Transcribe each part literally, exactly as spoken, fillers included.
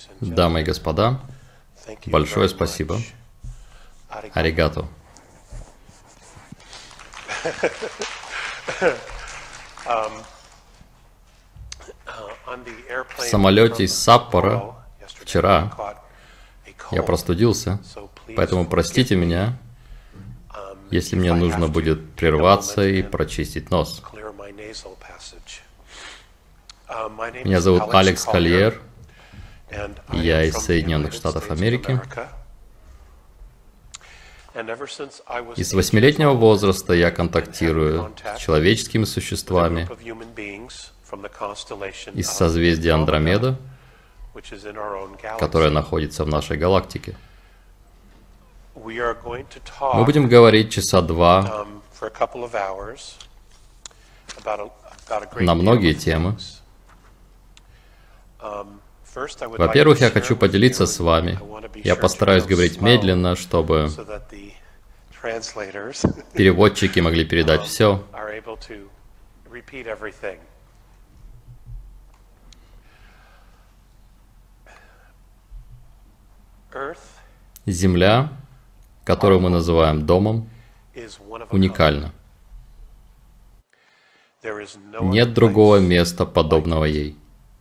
Дамы и господа, большое спасибо. Аригато. В самолете из Саппоро вчера я простудился, поэтому простите меня, если мне нужно будет прерваться и прочистить нос. Меня зовут Алекс Кольер, я из Соединенных Штатов Америки. И с восьмилетнего возраста я контактирую с человеческими существами из созвездия Андромеда, которое находится в нашей галактике. Мы будем говорить часа два на многие темы. Во-первых, я хочу поделиться с вами. Я постараюсь говорить медленно, чтобы переводчики могли передать все. Земля, которую мы называем домом, уникальна. Нет другого места, подобного ей.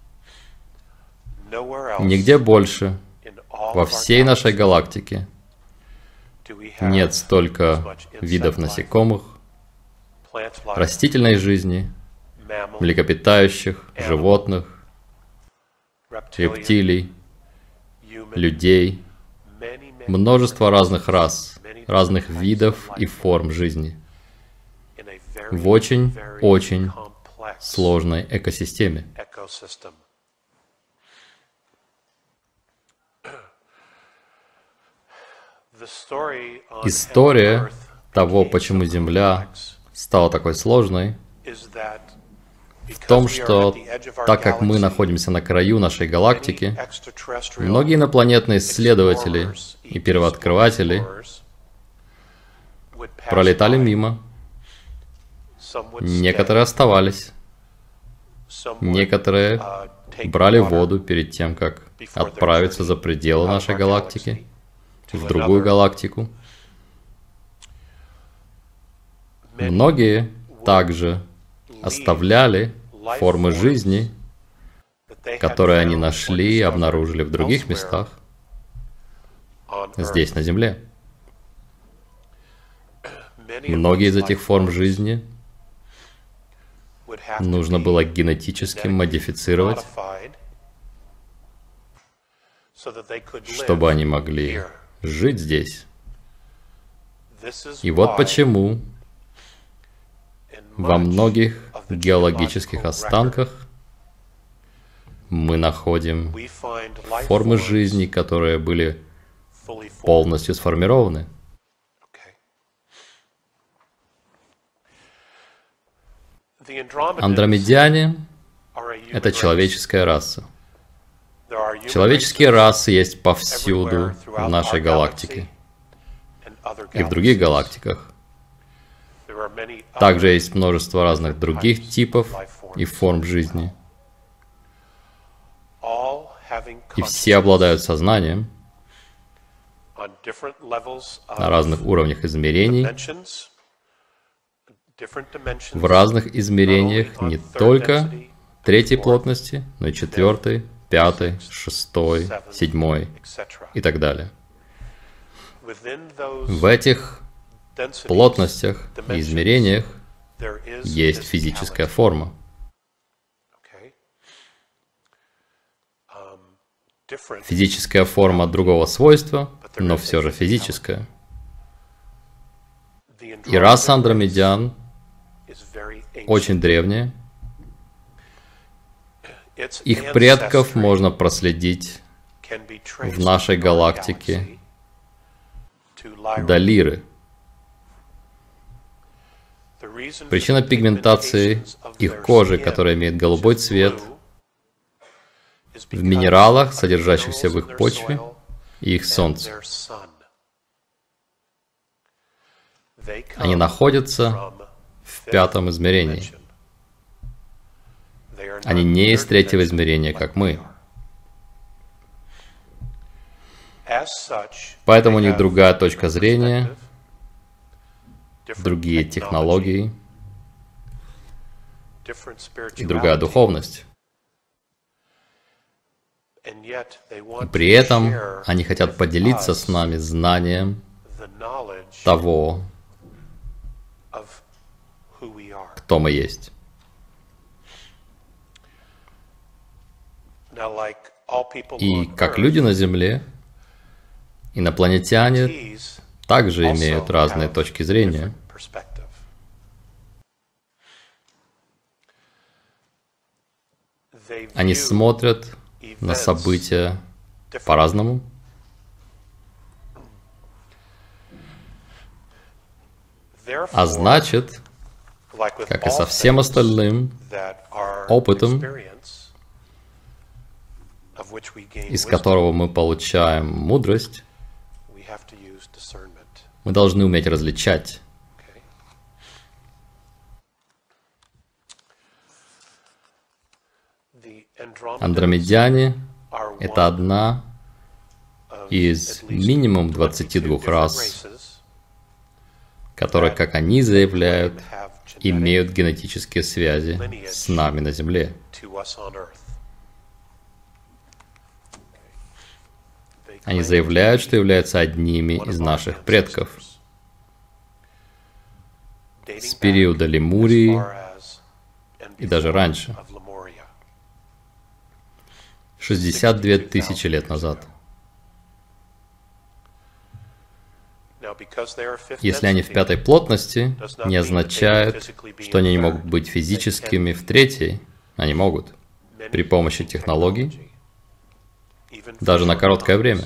Нигде больше, во всей нашей галактике, нет столько видов насекомых, растительной жизни, млекопитающих, животных, рептилий, людей, множество разных рас, разных видов и форм жизни в очень-очень сложной экосистеме. История того, почему Земля стала такой сложной, в том, что так как мы находимся на краю нашей галактики, многие инопланетные исследователи и первооткрыватели пролетали мимо, некоторые оставались, некоторые брали воду перед тем, как отправиться за пределы нашей галактики, в другую галактику. Многие также оставляли формы жизни, которые они нашли и обнаружили в других местах, здесь, на Земле. Многие из этих форм жизни нужно было генетически модифицировать, чтобы они могли жить здесь. И вот почему во многих геологических останках мы находим формы жизни, которые были полностью сформированы. Андромедяне — это человеческая раса. Человеческие расы есть повсюду в нашей галактике и в других галактиках. Также есть множество разных других типов и форм жизни. И все обладают сознанием на разных уровнях измерений, в разных измерениях не только третьей плотности, но и четвертой, пятой, шестой, седьмой и так далее. В этих плотностях и измерениях есть физическая форма. Физическая форма другого свойства, но все же физическая. И раса андромедян очень древняя. Их предков можно проследить в нашей галактике до Лиры. Причина пигментации их кожи, которая имеет голубой цвет, в минералах, содержащихся в их почве, и их солнце. Они находятся в пятом измерении. Они не из третьего измерения, как мы. Поэтому у них другая точка зрения, другие технологии и другая духовность. И при этом они хотят поделиться с нами знанием того, кто мы есть. И как люди на Земле, инопланетяне также имеют разные точки зрения. Они смотрят на события по-разному. А значит, как и со всем остальным опытом, из которого мы получаем мудрость, мы должны уметь различать. Андромедяне — это одна из минимум двадцати двух рас, которые, как они заявляют, имеют генетические связи с нами на Земле. Они заявляют, что являются одними из наших предков с периода Лемурии и даже раньше, шестьдесят две тысячи лет назад. Если они в пятой плотности, не означает, что они не могут быть физическими в третьей. Они могут при помощи технологий, даже на короткое время.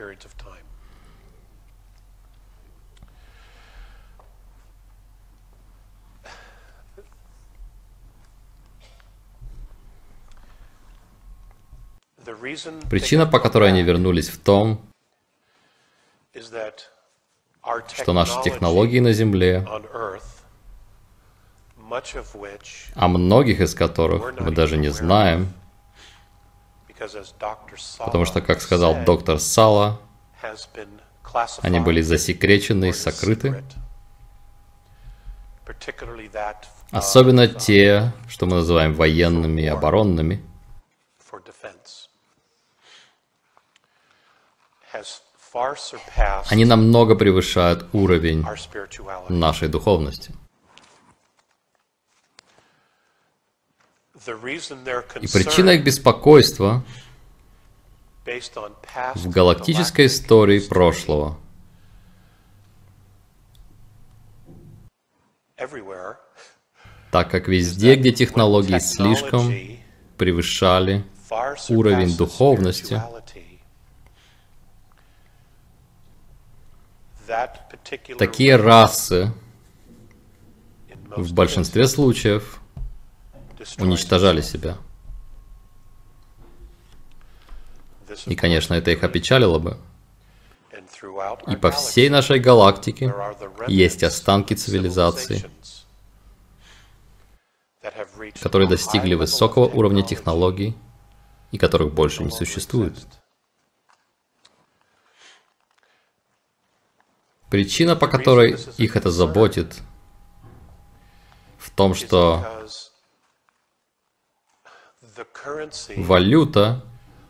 Причина, по которой они вернулись, в том, что наши технологии на Земле, о многих из которых мы даже не знаем, потому что, как сказал доктор Сала, они были засекречены и сокрыты. Особенно те, что мы называем военными и оборонными. Они намного превышают уровень нашей духовности. И причина их беспокойства в галактической истории прошлого. Так как везде, где технологии слишком превышали уровень духовности, такие расы в большинстве случаев уничтожали себя. И, конечно, это их опечалило бы. И по всей нашей галактике есть останки цивилизаций, которые достигли высокого уровня технологий и которых больше не существует. Причина, по которой их это заботит, в том, что валюта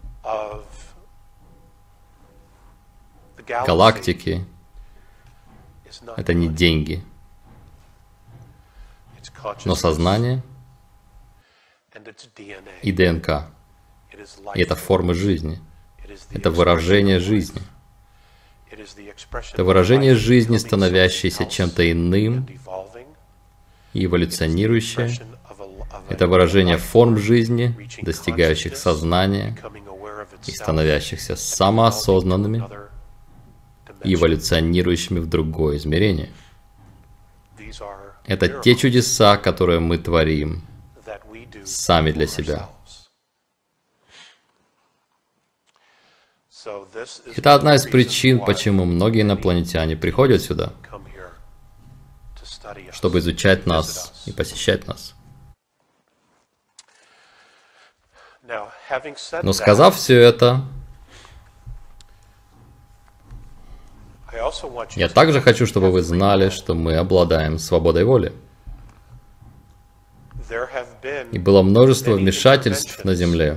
галактики — это не деньги, но сознание и ДНК. И это формы жизни, это выражение жизни. Это выражение жизни, становящееся чем-то иным и эволюционирующее. Это выражение форм жизни, достигающих сознания и становящихся самоосознанными и эволюционирующими в другое измерение. Это те чудеса, которые мы творим сами для себя. Это одна из причин, почему многие инопланетяне приходят сюда, чтобы изучать нас и посещать нас. Но сказав все это, Я также хочу, чтобы вы знали, что мы обладаем свободой воли. И было множество вмешательств на Земле,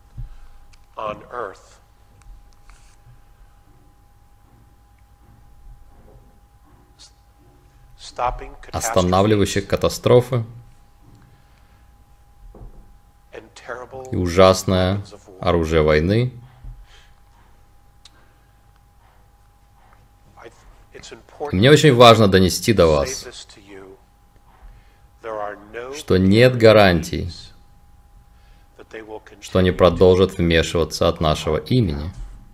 останавливающих катастрофы и ужасное оружие войны. И мне очень важно донести до вас, что нет гарантий, что они продолжат вмешиваться от нашего имени.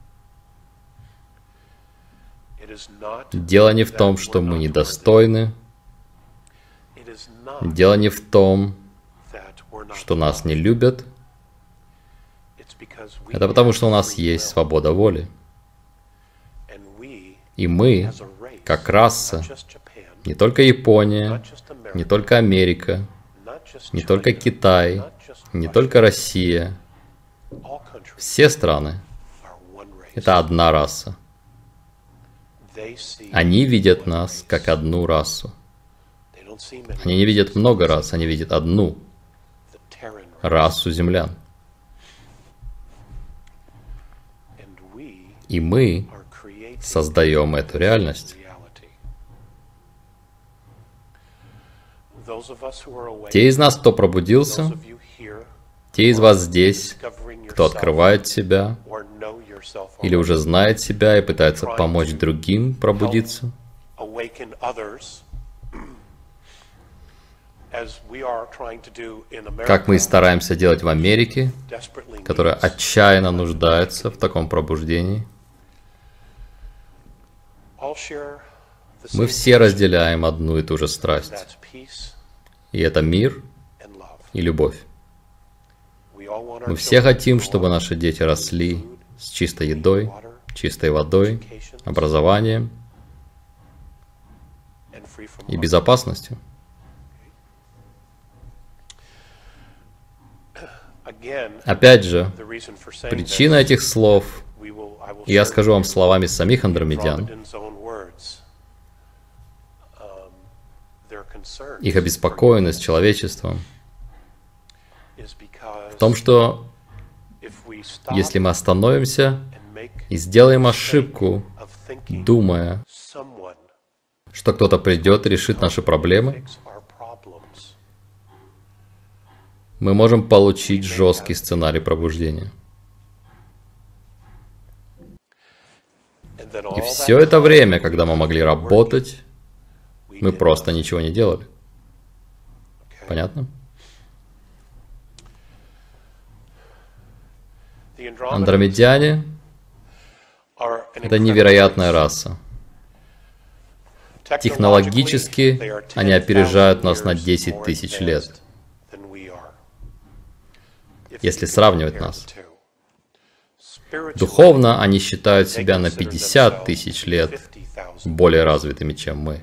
Дело не в том, что мы недостойны. Дело не в том, что нас не любят. Это потому, что у нас есть свобода воли. И мы, как раса, не только Япония, не только Америка, не только Китай, не только Россия, все страны — это одна раса. Они видят нас как одну расу. Они не видят много рас, они видят одну расу землян. И мы создаем эту реальность. Те из нас, кто пробудился, те из вас здесь, кто открывает себя, или уже знает себя и пытается помочь другим пробудиться, как мы и стараемся делать в Америке, которая отчаянно нуждается в таком пробуждении. Мы все разделяем одну и ту же страсть. И это мир и любовь. Мы все хотим, чтобы наши дети росли с чистой едой, чистой водой, образованием и безопасностью. Опять же, причина этих слов, и я скажу вам словами самих андромедян, их обеспокоенность человечеством в том, что если мы остановимся и сделаем ошибку, думая, что кто-то придет и решит наши проблемы, мы можем получить жесткий сценарий пробуждения. И все это время, когда мы могли работать, мы просто ничего не делали. Понятно? Андромедяне — это невероятная раса. Технологически они опережают нас на десять тысяч лет, если сравнивать нас. Духовно они считают себя на пятьдесят тысяч лет более развитыми, чем мы.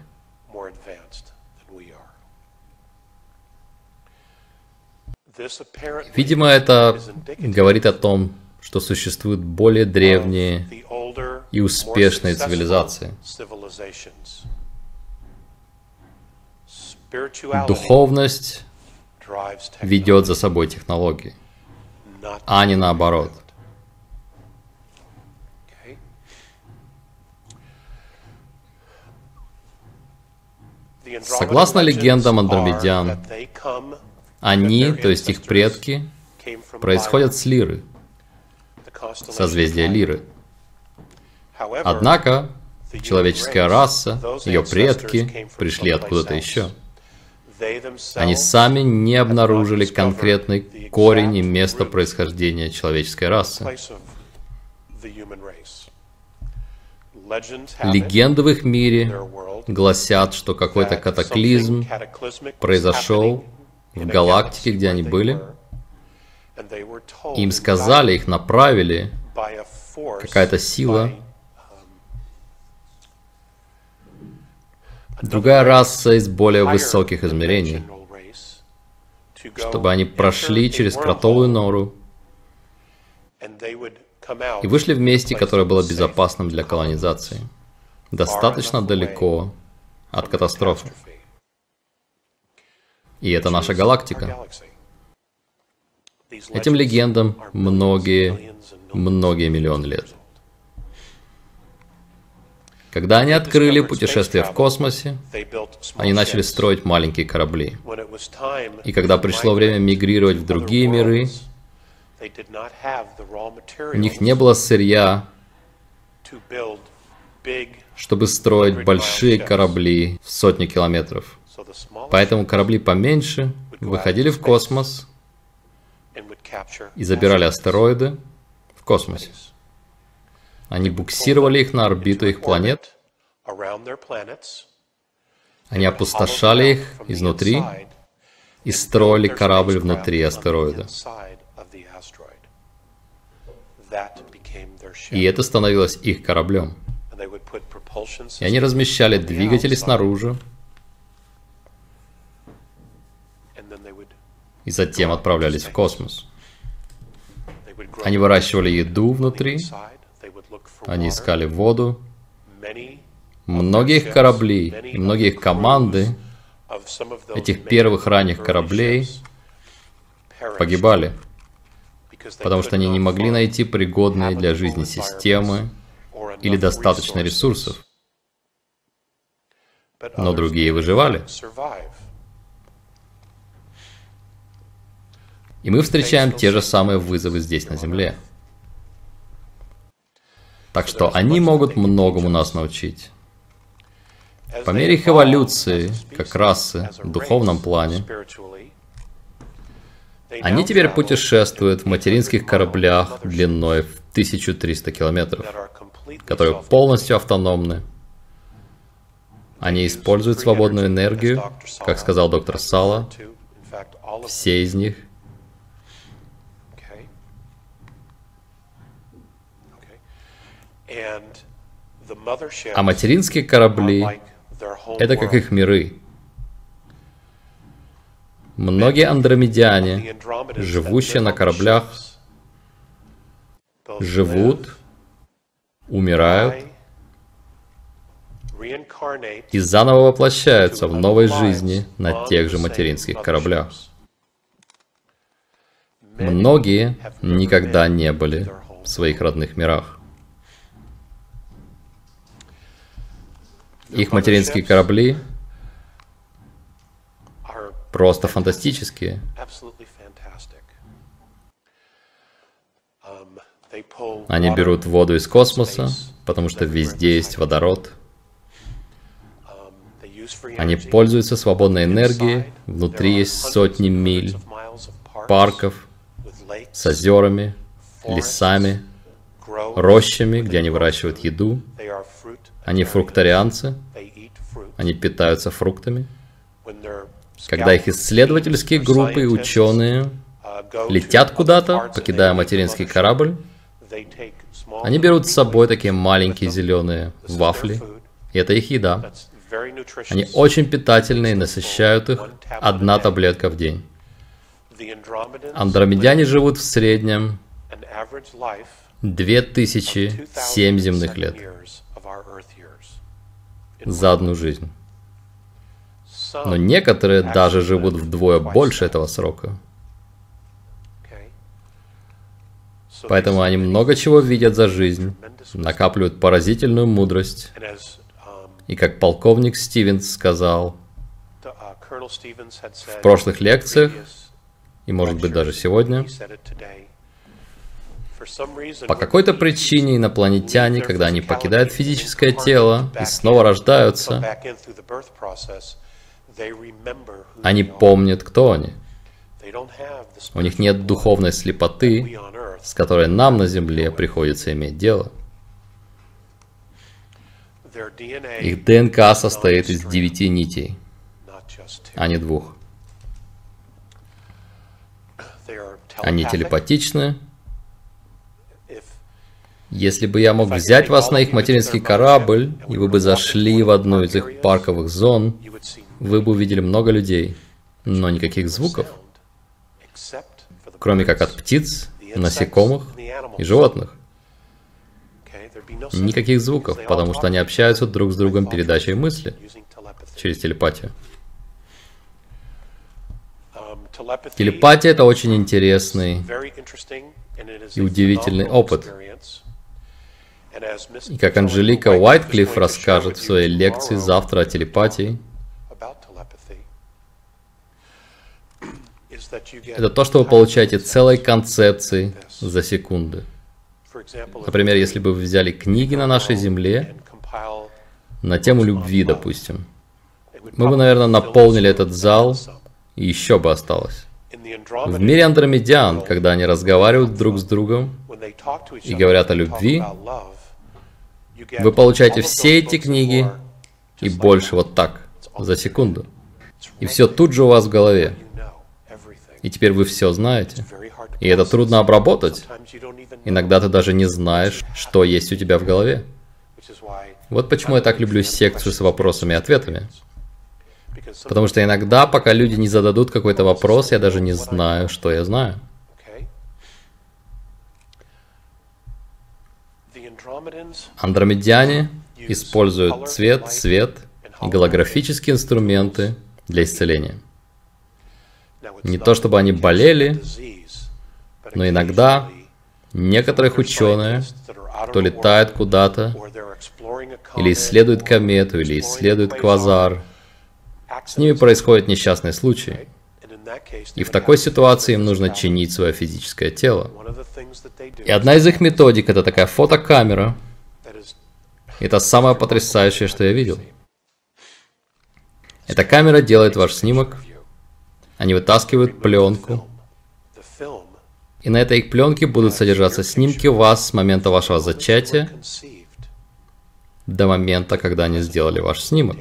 Видимо, это говорит о том, что существуют более древние и успешные цивилизации. Духовность ведет за собой технологии, а не наоборот. Согласно легендам андромедян, они, то есть их предки, происходят с Лиры, созвездия Лиры. Однако, человеческая раса, ее предки, пришли откуда-то еще. Они сами не обнаружили конкретный корень и место происхождения человеческой расы. Легенды в их мире гласят, что какой-то катаклизм произошел в галактике, где они были. Им сказали, их направили, какая-то сила. Другая раса из более высоких измерений, чтобы они прошли через кротовую нору и вышли в месте, которое было безопасным для колонизации. достаточно далеко от катастрофы. И это наша галактика. Этим легендам многие, многие миллионы лет. Когда они открыли путешествие в космосе, они начали строить маленькие корабли. И когда пришло время мигрировать в другие миры, у них не было сырья, чтобы строить большие корабли в сотни километров. Поэтому корабли поменьше выходили в космос и забирали астероиды в космосе. Они буксировали их на орбиту их планет, они опустошали их изнутри и строили корабль внутри астероида. И это становилось их кораблем. И они размещали двигатели снаружи, и затем отправлялись в космос. Они выращивали еду внутри, они искали воду. Многие их корабли и многие их команды этих первых ранних кораблей погибали, потому что они не могли найти пригодные для жизни системы или достаточно ресурсов. Но другие выживали. И мы встречаем те же самые вызовы здесь, на Земле. Так что они могут многому нас научить. По мере их эволюции, как расы, в духовном плане, они теперь путешествуют в материнских кораблях длиной в тысячу триста километров, которые полностью автономны. Они используют свободную энергию, как сказал доктор Сала, все из них. А материнские корабли — это как их миры. Многие андромедяне, живущие на кораблях, живут, умирают и заново воплощаются в новой жизни на тех же материнских кораблях. Многие никогда не были в своих родных мирах. Их материнские корабли просто фантастические. Они берут воду из космоса, потому что везде есть водород. Они пользуются свободной энергией. Внутри есть сотни миль парков с озерами, лесами, рощами, где они выращивают еду. Они фрукторианцы, они питаются фруктами. Когда их исследовательские группы и ученые летят куда-то, покидая материнский корабль, они берут с собой такие маленькие зеленые вафли, и это их еда. Они очень питательные, насыщают их одна таблетка в день. Андромедяне живут в среднем две тысячи семь земных лет за одну жизнь. Но некоторые даже живут вдвое больше этого срока. Поэтому они много чего видят за жизнь, накапливают поразительную мудрость. И как полковник Стивенс сказал в прошлых лекциях, и может быть даже сегодня, по какой-то причине инопланетяне, когда они покидают физическое тело и снова рождаются, они помнят, кто они. У них нет духовной слепоты, с которой нам на Земле приходится иметь дело. Их ДНК состоит из девяти нитей, а не двух. Они телепатичны. Если бы я мог взять вас на их материнский корабль, и вы бы зашли в одну из их парковых зон, вы бы увидели много людей, но никаких звуков, кроме как от птиц, насекомых и животных. никаких звуков, потому что они общаются друг с другом передачей мысли через телепатию. Телепатия — это очень интересный и удивительный опыт. И как Анжелика Уайтклифф расскажет в своей лекции завтра о телепатии, это то, что вы получаете целые концепции за секунды. Например, если бы вы взяли книги на нашей Земле на тему любви, допустим, мы бы, наверное, наполнили этот зал, и еще бы осталось. В мире андромедян, когда они разговаривают друг с другом и говорят о любви, вы получаете все эти книги и больше вот так, за секунду. И все тут же у вас в голове. И теперь вы все знаете. И это трудно обработать. Иногда ты даже не знаешь, что есть у тебя в голове. Вот почему я так люблю секцию с вопросами и ответами. Потому что иногда, пока люди не зададут какой-то вопрос, я даже не знаю, что я знаю. Андромедяне используют цвет, свет и голографические инструменты для исцеления. Не то чтобы они болели, но иногда некоторых ученые, кто летает куда-то, или исследует комету, или исследует квазар, с ними происходит несчастный случай. И в такой ситуации им нужно чинить свое физическое тело. И одна из их методик — это такая фотокамера. Это самое потрясающее, что я видел. Эта камера делает ваш снимок. Они вытаскивают пленку. И на этой пленке будут содержаться снимки вас с момента вашего зачатия до момента, когда они сделали ваш снимок.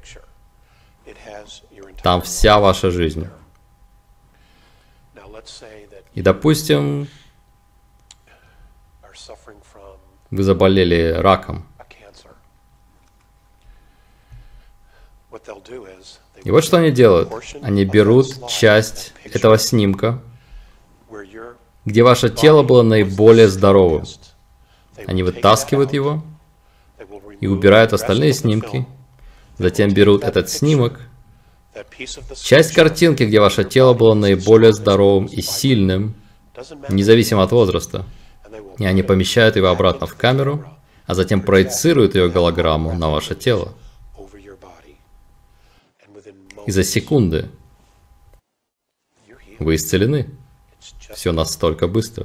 Там вся ваша жизнь. И, допустим, вы заболели раком. И вот что они делают. Они берут часть этого снимка, где ваше тело было наиболее здоровым. Они вытаскивают его и убирают остальные снимки. Затем берут этот снимок, часть картинки, где ваше тело было наиболее здоровым и сильным, независимо от возраста. И они помещают его обратно в камеру, а затем проецируют ее голограмму на ваше тело. И за секунды вы исцелены. Все настолько быстро.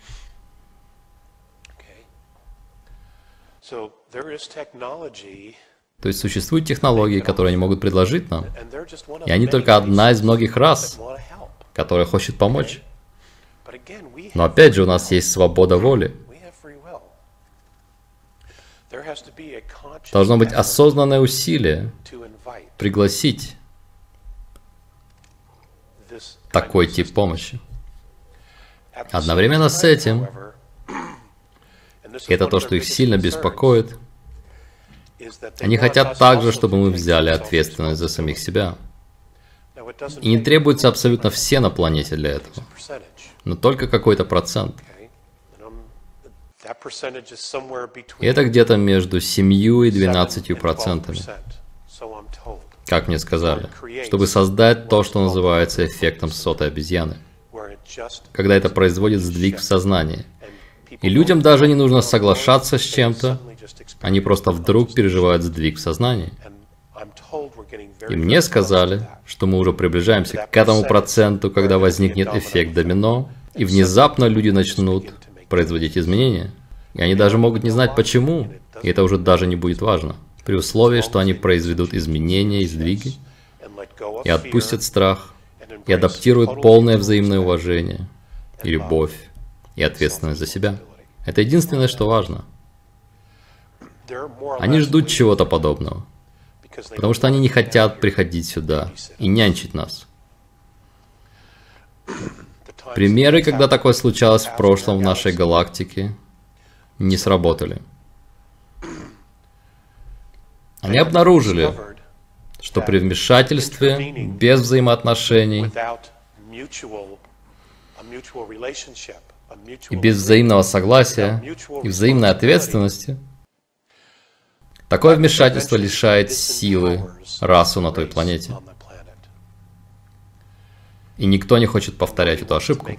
То есть существуют технологии, которые они могут предложить нам, и они только одна из многих рас, которая хочет помочь. Но опять же, у нас есть свобода воли. Должно быть осознанное усилие пригласить такой тип помощи. Одновременно с этим, и это то, что их сильно беспокоит, они хотят также, чтобы мы взяли ответственность за самих себя. И не требуется абсолютно все на планете для этого, но только какой-то процент. И это где-то между семью и двенадцатью процентами, как мне сказали, чтобы создать то, что называется эффектом сотой обезьяны, когда это производит сдвиг в сознании. И людям даже не нужно соглашаться с чем-то, они просто вдруг переживают сдвиг в сознании. И мне сказали, что мы уже приближаемся к этому проценту, когда возникнет эффект домино, и внезапно люди начнут производить изменения. И они даже могут не знать почему, и это уже даже не будет важно, при условии, что они произведут изменения и сдвиги, и отпустят страх, и адаптируют полное взаимное уважение, и любовь, и ответственность за себя. Это единственное, что важно. Они ждут чего-то подобного, потому что они не хотят приходить сюда и нянчить нас. Примеры, когда такое случалось в прошлом в нашей галактике, не сработали. Они обнаружили, что при вмешательстве без взаимоотношений и без взаимного согласия и взаимной ответственности Такое вмешательство лишает силы расу на той планете. И никто не хочет повторять эту ошибку.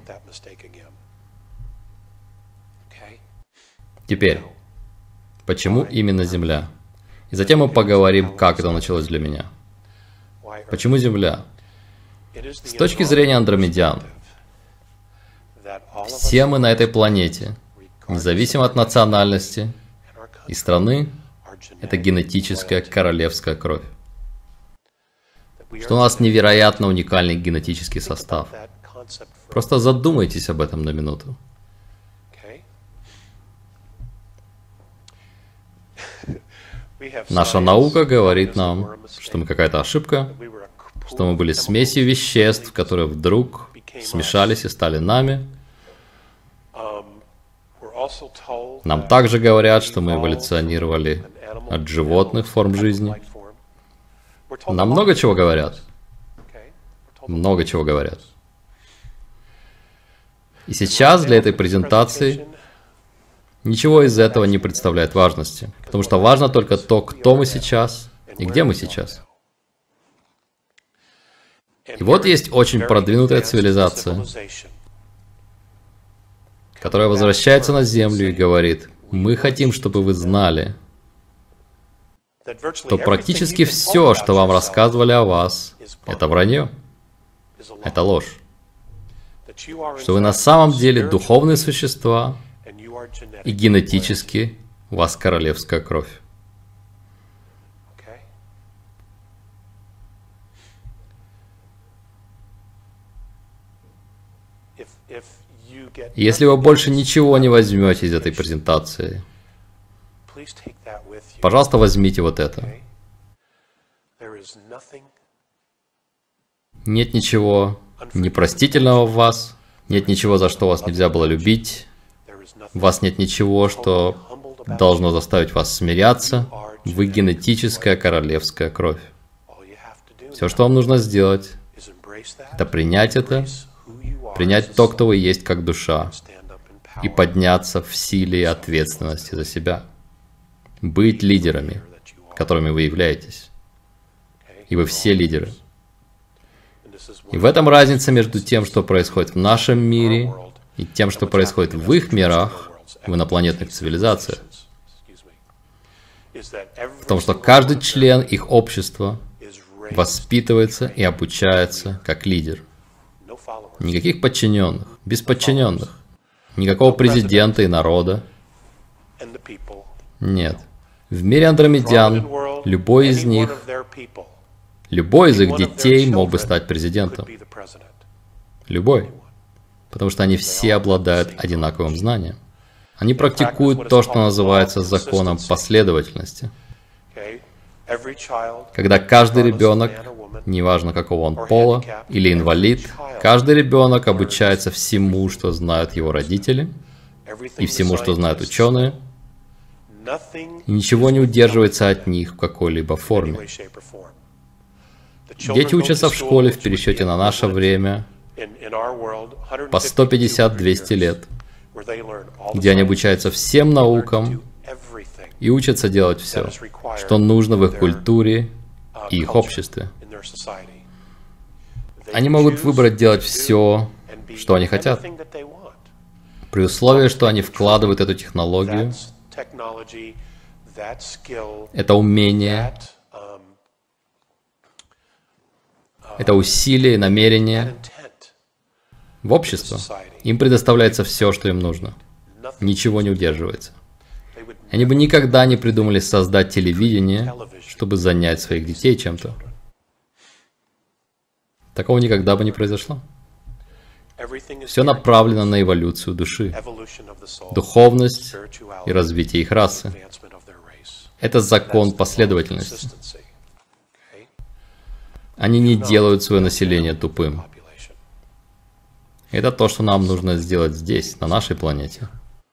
Теперь, почему именно Земля? И затем мы поговорим, как это началось для меня. Почему Земля? С точки зрения андромедян, все мы на этой планете, независимо от национальности и страны, это генетическая королевская кровь. Что у нас невероятно уникальный генетический состав. Просто задумайтесь об этом на минуту. Наша наука говорит нам, что мы какая-то ошибка, что мы были смесью веществ, которые вдруг смешались и стали нами. Нам также говорят, что мы эволюционировали от животных форм жизни. Нам много чего говорят. Много чего говорят. И сейчас для этой презентации ничего из этого не представляет важности, потому что важно только то, кто мы сейчас и где мы сейчас. И вот есть очень продвинутая цивилизация, которая возвращается на Землю и говорит: мы хотим, чтобы вы знали, что практически все, что вам рассказывали о вас, это вранье, это ложь. Что вы на самом деле духовные существа, и генетически у вас королевская кровь. Если вы больше ничего не возьмете из этой презентации, пожалуйста, возьмите вот это. Нет ничего непростительного в вас, нет ничего, за что вас нельзя было любить, в вас нет ничего, что должно заставить вас смиряться. Вы генетическая королевская кровь. Все, что вам нужно сделать, это принять это, принять то, кто вы есть как душа, и подняться в силе и ответственности за себя. Быть лидерами, которыми вы являетесь. И вы все лидеры. И в этом разница между тем, что происходит в нашем мире, и тем, что происходит в их мирах, в инопланетных цивилизациях. В том, что каждый член их общества воспитывается и обучается как лидер. Никаких подчиненных, без подчиненных. Никакого президента и народа. Нет. В мире андромедян любой из них, любой из их детей мог бы стать президентом. Любой. Потому что они все обладают одинаковым знанием. Они практикуют то, что называется законом последовательности. Когда каждый ребенок, неважно какого он пола, или инвалид, каждый ребенок обучается всему, что знают его родители, и всему, что знают ученые, и ничего не удерживается от них в какой-либо форме. Дети учатся в школе в пересчете на наше время по сто пятьдесят — двести лет, где они обучаются всем наукам и учатся делать все, что нужно в их культуре и их обществе. Они могут выбрать делать все, что они хотят, при условии, что они вкладывают эту технологию, это умение, это усилие, намерение в общество. Им предоставляется все, что им нужно. Ничего не удерживается. Они бы никогда не придумали создать телевидение, чтобы занять своих детей чем-то. Такого никогда бы не произошло. Все направлено на эволюцию души, духовность и развитие их расы. Это закон последовательности. Они не делают свое население тупым. Это то, что нам нужно сделать здесь, на нашей планете.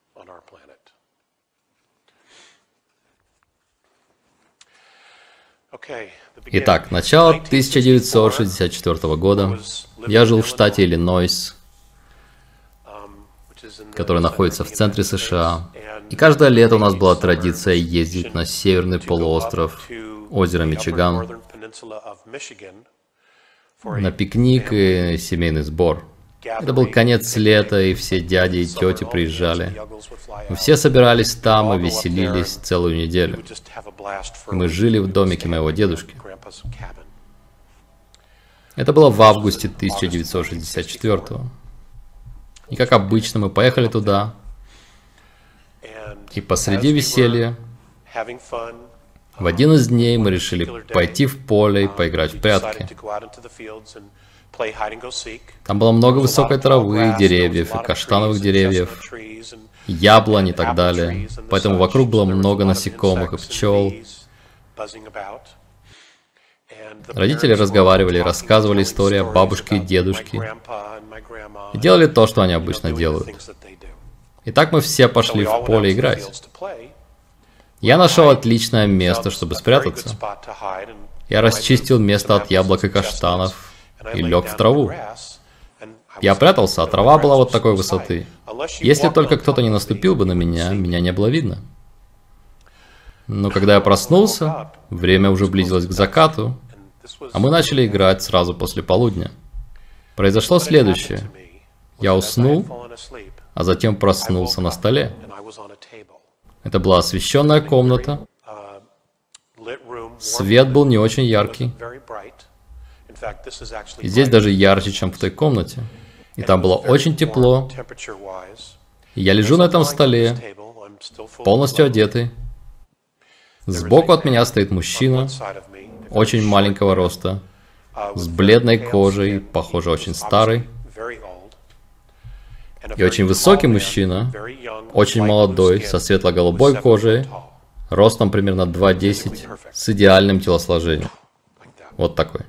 Итак, начало тысяча девятьсот шестьдесят четвёртого года. Я жил в штате Иллинойс, который находится в центре США. И каждое лето у нас была традиция ездить на северный полуостров озера Мичиган на пикник и семейный сбор. Это был конец лета, и все дяди и тети приезжали. Мы все собирались там и веселились целую неделю. Мы жили в домике моего дедушки. Это было в августе тысяча девятьсот шестьдесят четвёртого. И как обычно, мы поехали туда, и посреди веселья, в один из дней мы решили пойти в поле и поиграть в прятки. Там было много высокой травы, деревьев, и каштановых деревьев, яблонь и так далее. Поэтому вокруг было много насекомых и пчел. Родители разговаривали, рассказывали истории о бабушке и дедушке. И делали то, что они обычно делают. И так мы все пошли в поле играть. Я нашел отличное место, чтобы спрятаться. Я расчистил место от яблок и каштанов и лег в траву. Я прятался, а трава была вот такой высоты. Если только кто-то не наступил бы на меня, меня не было видно. Но когда я проснулся, время уже близилось к закату, а мы начали играть сразу после полудня. Произошло следующее. Я уснул, а затем проснулся на столе. Это была освещенная комната. Свет был не очень яркий. И здесь даже ярче, чем в той комнате. И там было очень тепло. И я лежу на этом столе, полностью одетый. Сбоку от меня стоит мужчина, очень маленького роста, с бледной кожей, похоже, очень старый. И очень высокий мужчина, очень молодой, со светло-голубой кожей, ростом примерно два десять, с идеальным телосложением. Вот такой.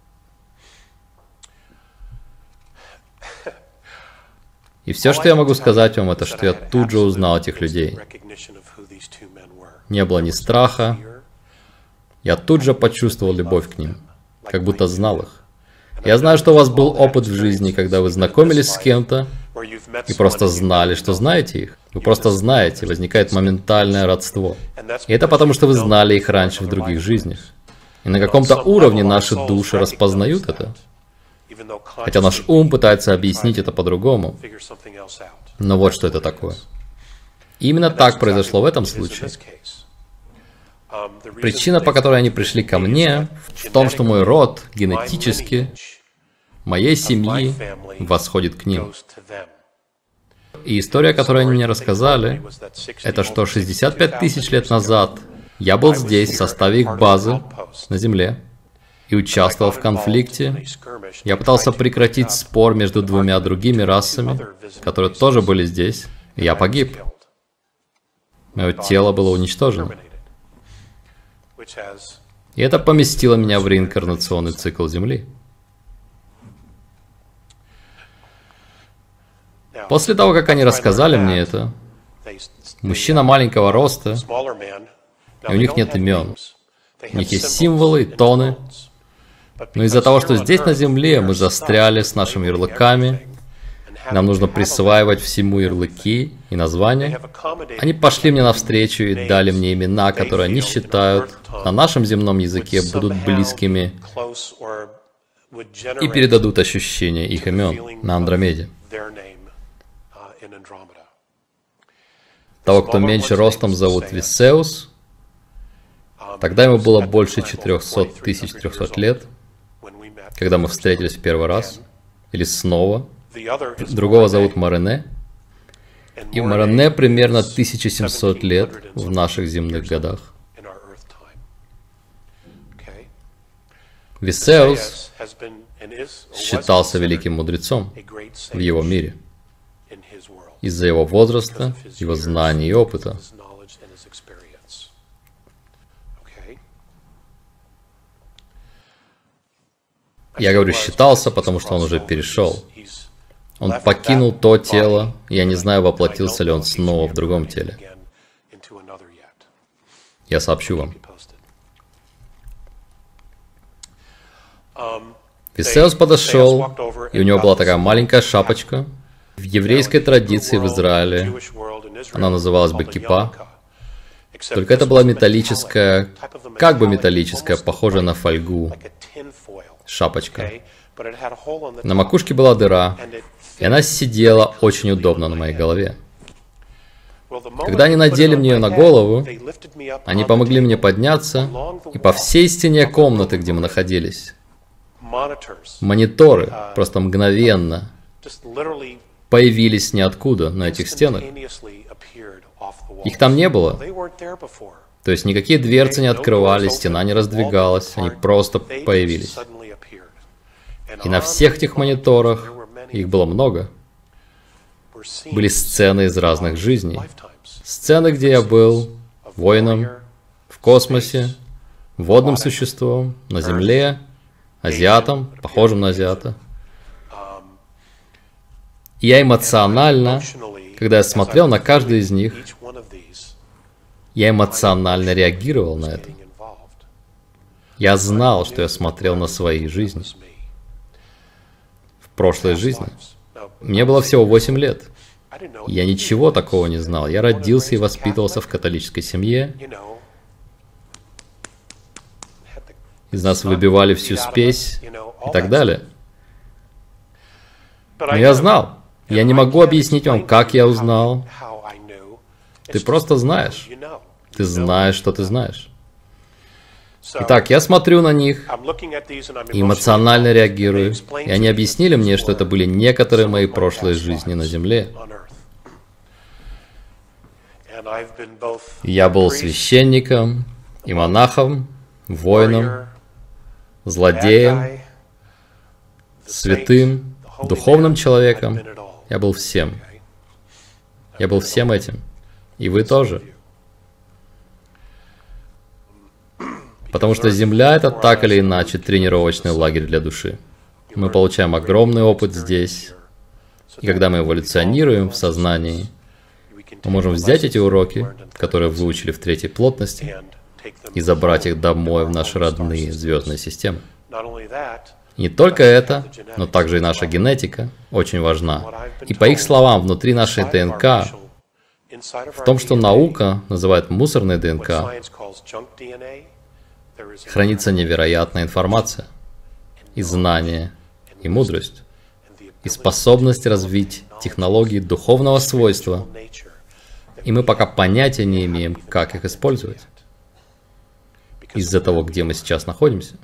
И все, что я могу сказать вам, это что я тут же узнал этих людей. Не было ни страха. Я тут же почувствовал любовь к ним, как будто знал их. Я знаю, что у вас был опыт в жизни, когда вы знакомились с кем-то и просто знали, что знаете их. Вы просто знаете, возникает моментальное родство. И это потому, что вы знали их раньше в других жизнях. И на каком-то уровне наши души распознают это. Хотя наш ум пытается объяснить это по-другому. Но вот что это такое. И именно так произошло в этом случае. Причина, по которой они пришли ко мне, в том, что мой род генетически, моей семьи, восходит к ним. И история, которую они мне рассказали, это что шестьдесят пять тысяч лет назад я был здесь в составе их базы на Земле и участвовал в конфликте. Я пытался прекратить спор между двумя другими расами, которые тоже были здесь, и я погиб. Мое тело было уничтожено. И это поместило меня в реинкарнационный цикл Земли. После того, как они рассказали мне это, мужчина маленького роста, и у них нет имен. У них есть символы и тоны. Но из-за того, что здесь на Земле мы застряли с нашими ярлыками, нам нужно присваивать всему ярлыки и названия, они пошли мне навстречу и дали мне имена, которые они считают на нашем земном языке будут близкими и передадут ощущение их имен на Андромеде. Того, кто меньше ростом, зовут Висеус. Тогда ему было больше четырехсот тысяч трехсот лет, когда мы встретились в первый раз, или снова. Другого зовут Морене. И Морене примерно тысяча семьсот лет в наших земных годах. Висеус считался великим мудрецом в его мире из-за его возраста, его знаний и опыта. Я говорю «считался», потому что он уже перешел. Он покинул то тело, и я не знаю, воплотился ли он снова в другом теле. Я сообщу вам. Висеус подошел, и у него была такая маленькая шапочка, В еврейской традиции в Израиле она называлась бы кипа, только это была металлическая, как бы металлическая, похожая на фольгу, шапочка. На макушке была дыра, и она сидела очень удобно на моей голове. Когда они надели мне ее на голову, они помогли мне подняться, и по всей стене комнаты, где мы находились, мониторы просто мгновенно появились ниоткуда на этих стенах. Их там не было. То есть никакие дверцы не открывались, стена не раздвигалась, они просто появились. И на всех этих мониторах, их было много, были сцены из разных жизней. Сцены, где я был воином, в космосе, водным существом, на Земле, азиатом, похожим на азиата. И я эмоционально, когда я смотрел на каждый из них, я эмоционально реагировал на это. Я знал, что я смотрел на свои жизни. В прошлой жизни. Мне было всего восемь лет. Я ничего такого не знал. Я родился и воспитывался в католической семье. Из нас выбивали всю спесь и так далее. Но я знал. Я не могу объяснить вам, как я узнал. Ты просто знаешь. Ты знаешь, что ты знаешь. Итак, я смотрю на них и эмоционально реагирую. И они объяснили мне, что это были некоторые мои прошлые жизни на Земле. Я был священником и монахом, воином, злодеем, святым, духовным человеком. Я был всем. Я был всем этим. И вы тоже. Потому что Земля — это так или иначе тренировочный лагерь для души. Мы получаем огромный опыт здесь. И когда мы эволюционируем в сознании, мы можем взять эти уроки, которые выучили в третьей плотности, и забрать их домой в наши родные звездные системы. И не только это, но также и наша генетика очень важна. И по их словам, внутри нашей ДНК, в том, что наука называет мусорной ДНК, хранится невероятная информация, и знание, и мудрость, и способность развить технологии духовного свойства, и мы пока понятия не имеем, как их использовать, из-за того, где мы сейчас находимся.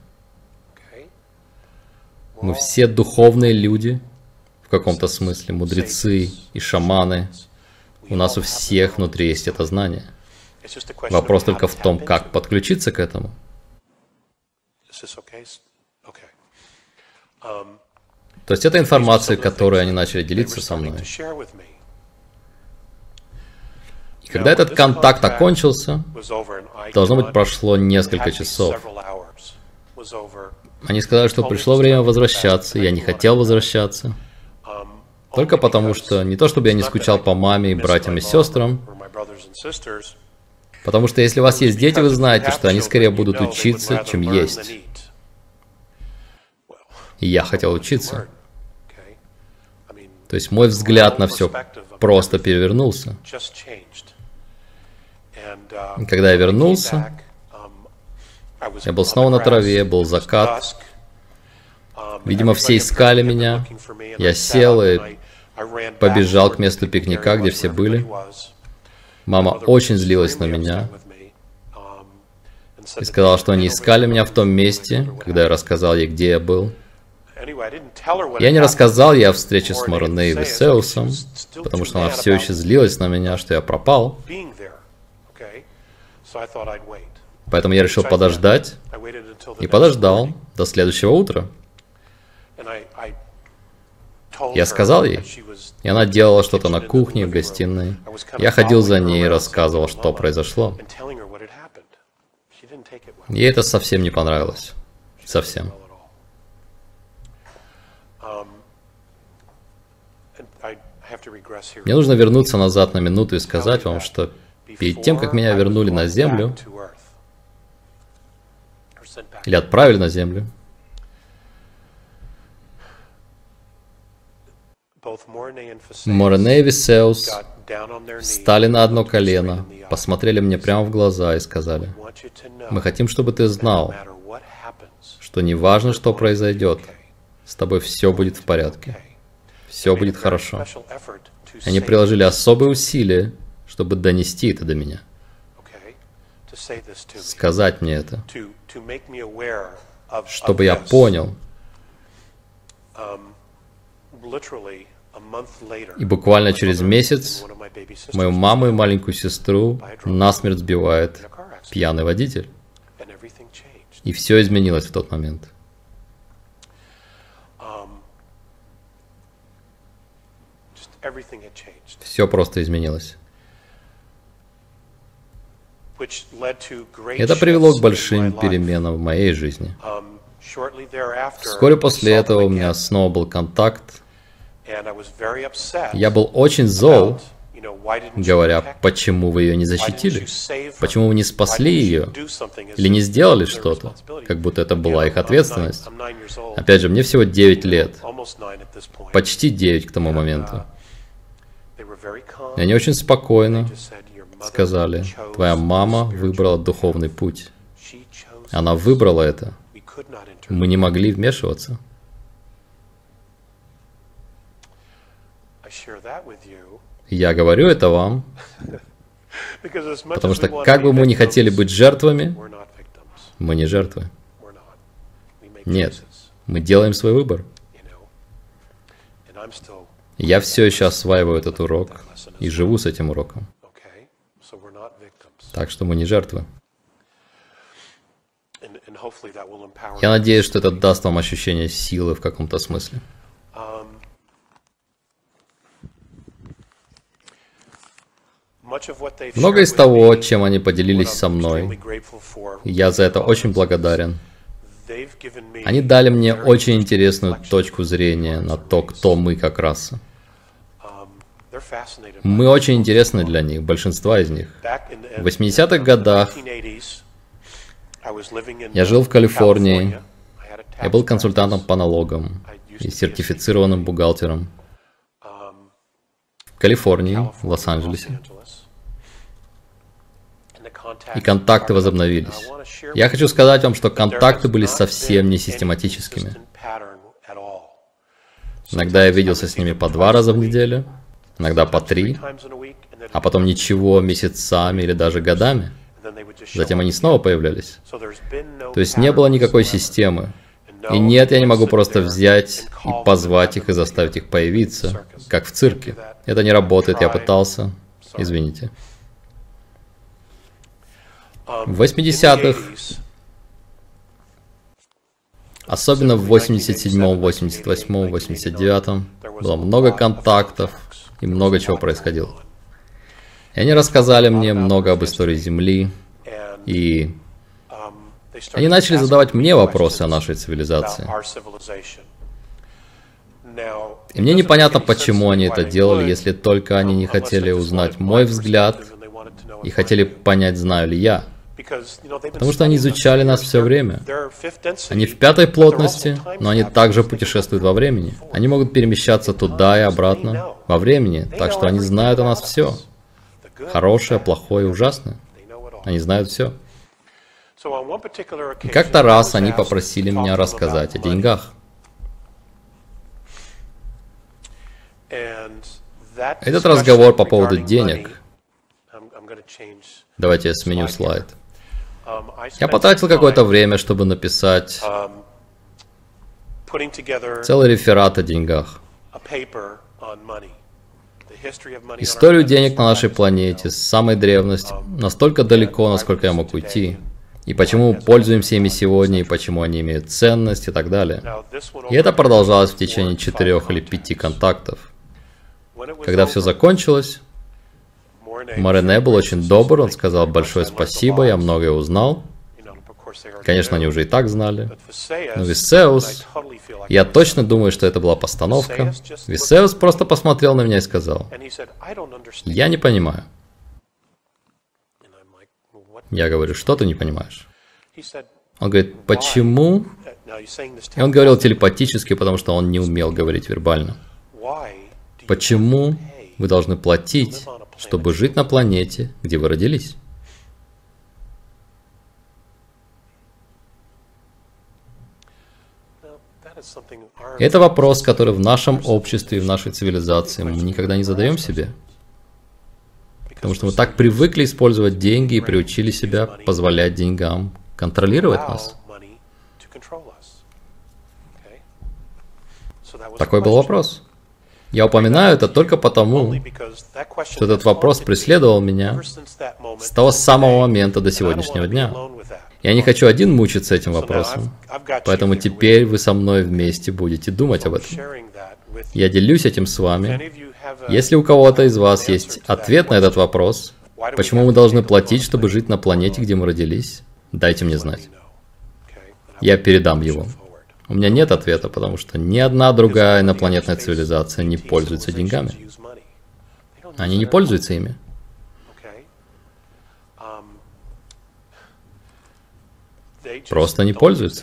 Мы все духовные люди, в каком-то смысле, мудрецы и шаманы. У нас у всех внутри есть это знание. Вопрос только в том, как подключиться к этому. То есть это информация, которой они начали делиться со мной. И когда этот контакт окончился, должно быть, прошло несколько часов. Они сказали, что пришло время возвращаться, я не хотел возвращаться. Только потому, что не то, чтобы я не скучал по маме и братьям и сестрам, потому что если у вас есть дети, вы знаете, что они скорее будут учиться, чем есть. И я хотел учиться. То есть мой взгляд на все просто перевернулся. И когда я вернулся, я был снова на траве, был закат. Видимо, все искали меня. Я сел и побежал к месту пикника, где все были. Мама очень злилась на меня и сказала, что они искали меня в том месте, когда я рассказал ей, где я был. Я не рассказал ей о встрече с Морне и Весеусом, потому что она все еще злилась на меня, что я пропал. Поэтому я решил подождать, и подождал до следующего утра. Я сказал ей, и она делала что-то на кухне, в гостиной. Я ходил за ней и рассказывал, что произошло. Ей это совсем не понравилось. Совсем. Мне нужно вернуться назад на минуту и сказать вам, что перед тем, как меня вернули на Землю, или отправили на Землю, Морене и Висеус встали на одно колено, посмотрели мне прямо в глаза и сказали: мы хотим, чтобы ты знал, что неважно, что произойдет, с тобой все будет в порядке, все будет хорошо. Они приложили особые усилия, чтобы донести это до меня, сказать мне это, чтобы я понял. И буквально через месяц мою маму и маленькую сестру насмерть сбивает пьяный водитель. И все изменилось в тот момент. Все просто изменилось. Это привело к большим переменам в моей жизни. Вскоре после этого у меня снова был контакт. Я был очень зол, говоря: почему вы ее не защитили? Почему вы не спасли ее? Или не сделали что-то? Как будто это была их ответственность. Опять же, мне всего девять лет. Почти девять к тому моменту. И они очень спокойно сказали: твоя мама выбрала духовный путь. Она выбрала это. Мы не могли вмешиваться. Я говорю это вам, потому что как бы мы ни хотели быть жертвами, мы не жертвы. Нет, мы делаем свой выбор. Я все еще осваиваю этот урок и живу с этим уроком. Так что мы не жертвы. Я надеюсь, что это даст вам ощущение силы в каком-то смысле. Многое из того, чем они поделились со мной, я за это очень благодарен. Они дали мне очень интересную точку зрения на то, кто мы как раса. Мы очень интересны для них, большинство из них. В восьмидесятых годах я жил в Калифорнии, я был консультантом по налогам и сертифицированным бухгалтером в Калифорнии, в Лос-Анджелесе. И контакты возобновились. Я хочу сказать вам, что контакты были совсем не систематическими. Иногда я виделся с ними по два раза в неделю, иногда по три, а потом ничего месяцами или даже годами. Затем они снова появлялись. То есть не было никакой системы. И нет, я не могу просто взять и позвать их и заставить их появиться, как в цирке. Это не работает, я пытался. Извините. В восьмидесятых, особенно в восемьдесят седьмом, восемьдесят восьмом, восемьдесят девятом, было много контактов и много чего происходило. И они рассказали мне много об истории Земли, и они начали задавать мне вопросы о нашей цивилизации. И мне непонятно, почему они это делали, если только они не хотели узнать мой взгляд и хотели понять, знаю ли я. Потому что они изучали нас все время. Они в пятой плотности, но они также путешествуют во времени. Они могут перемещаться туда и обратно во времени, так что они знают о нас все. Хорошее, плохое, ужасное. Они знают все. И как-то раз они попросили меня рассказать о деньгах. Этот разговор по поводу денег. Давайте я сменю слайд. Я потратил какое-то время, чтобы написать целый реферат о деньгах. Историю денег на нашей планете с самой древности, настолько далеко, насколько я мог уйти. И почему мы пользуемся ими сегодня, и почему они имеют ценность, и так далее. И это продолжалось в течение четырех или пяти контактов. Когда все закончилось, Морене был очень добр, он сказал большое спасибо, я многое узнал. Конечно, они уже и так знали. Но Висеус, я точно думаю, что это была постановка. Висеус просто посмотрел на меня и сказал: я не понимаю. Я говорю: что ты не понимаешь? Он говорит: почему? И он говорил телепатически, потому что он не умел говорить вербально. Почему вы должны платить, чтобы жить на планете, где вы родились? Это вопрос, который в нашем обществе и в нашей цивилизации мы никогда не задаем себе. Потому что мы так привыкли использовать деньги и приучили себя позволять деньгам контролировать нас. Такой был вопрос. Я упоминаю это только потому, что этот вопрос преследовал меня с того самого момента до сегодняшнего дня. Я не хочу один мучиться этим вопросом, поэтому теперь вы со мной вместе будете думать об этом. Я делюсь этим с вами. Если у кого-то из вас есть ответ на этот вопрос, почему мы должны платить, чтобы жить на планете, где мы родились, дайте мне знать. Я передам его. У меня нет ответа, потому что ни одна другая инопланетная цивилизация не пользуется деньгами. Они не пользуются ими. Просто не пользуются.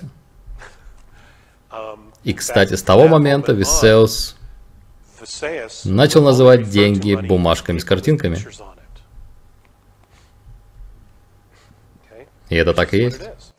И, кстати, с того момента Висеус начал называть деньги бумажками с картинками. И это так и есть.